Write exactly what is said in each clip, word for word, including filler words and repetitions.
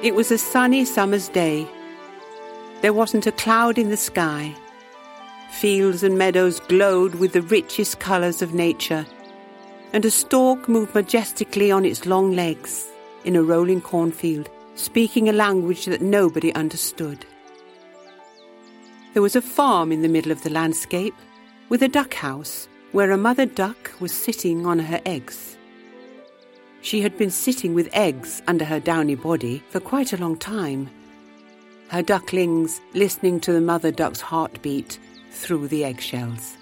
It was a sunny summer's day. There wasn't a cloud in the sky. Fields and meadows glowed with the richest colours of nature, and a stork moved majestically on its long legs in a rolling cornfield, speaking a language that nobody understood. There was a farm in the middle of the landscape, with a duck house where a mother duck was sitting on her eggs. She had been sitting with eggs under her downy body for quite a long time, her ducklings listening to the mother duck's heartbeat through the eggshells.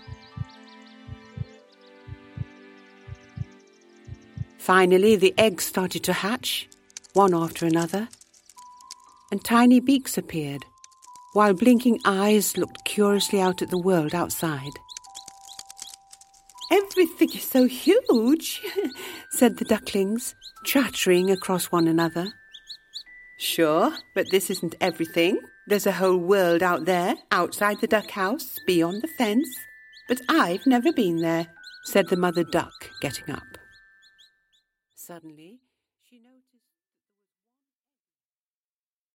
Finally, the eggs started to hatch, one after another, and tiny beaks appeared, while blinking eyes looked curiously out at the world outside. "Everything is so huge," said the ducklings, chattering across one another. "Sure, but this isn't everything. There's a whole world out there, outside the duck house, beyond the fence. But I've never been there," said the mother duck, getting up. Suddenly,